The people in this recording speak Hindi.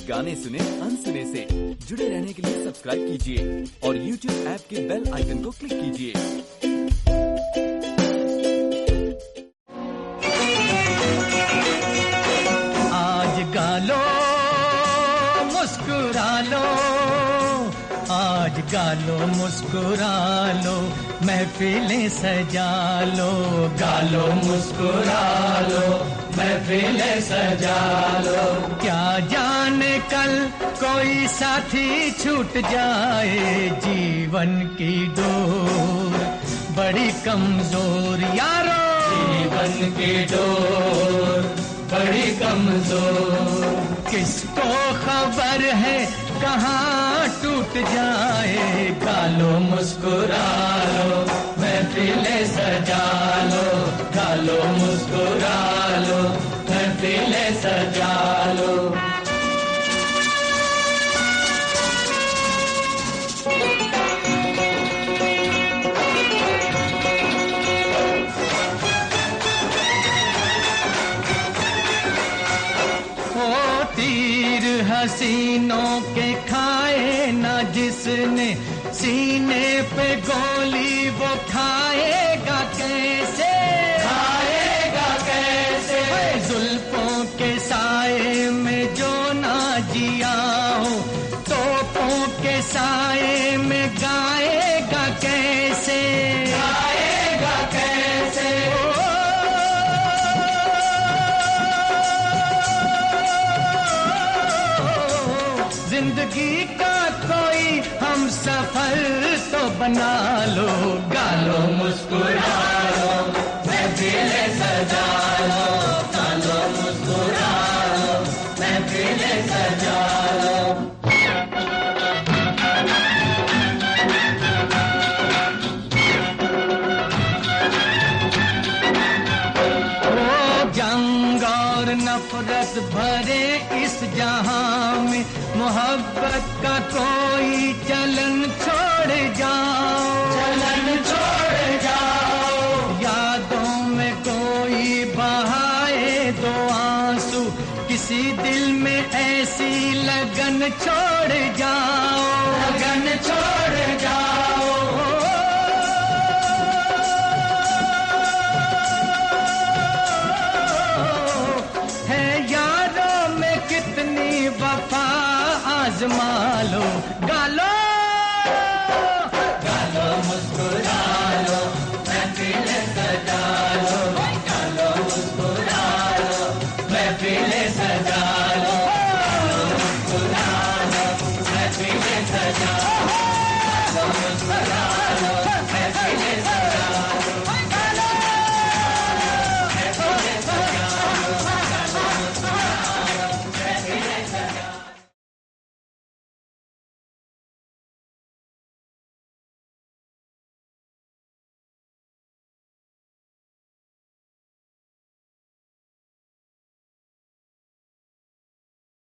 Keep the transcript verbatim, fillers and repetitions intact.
गाने सुने अनसुने से। जुड़े रहने के लिए सब्सक्राइब कीजिए और यूट्यूब ऐप के बेल आइकन को क्लिक कीजिए। आज गा लो, मुस्कुरा लो, आज गा लो, मुस्कुरा लो, महफिलें सजा लो। गा लो, मुस्कुरा लो, महफिलें सजा लो। क्या जाने कल कोई साथी छूट जाए, जीवन की डोर बड़ी कमजोर यारो, जीवन की डोर बड़ी कमजोर। किसको खबर है कहाँ टूट जाए, गा लो, मुस्कुरा लो, महफिलें सजा लो। गा लो, मुस्कुरा लो, महफिलें सजा लो। हसीनों के खाए ना जिसने, सीने पे गोली वो खाएगा कैसे, खाएगा कैसे। जुल्फों के साए में जो ना जिया हो, तोपों के साए में गाएगा कैसे, गाएगा कैसे। जिंदगी का कोई हम सफर तो बना लो। गा लो, मुस्कुरा लो, महफिलें सजा लो। गा लो, मुस्कुरा लो, महफिलें सजा लो। ओ जंग और नफरत भरे इस जहां में, मोहब्बत का कोई चलन छोड़ जाओ, चलन छोड़ जाओ। यादों में कोई बहाए दो आंसू, किसी दिल में ऐसी लगन छोड़ जाओ, लगन छोड़ जाओ। है यारों में कितनी वफा आजमा लो। गा लो,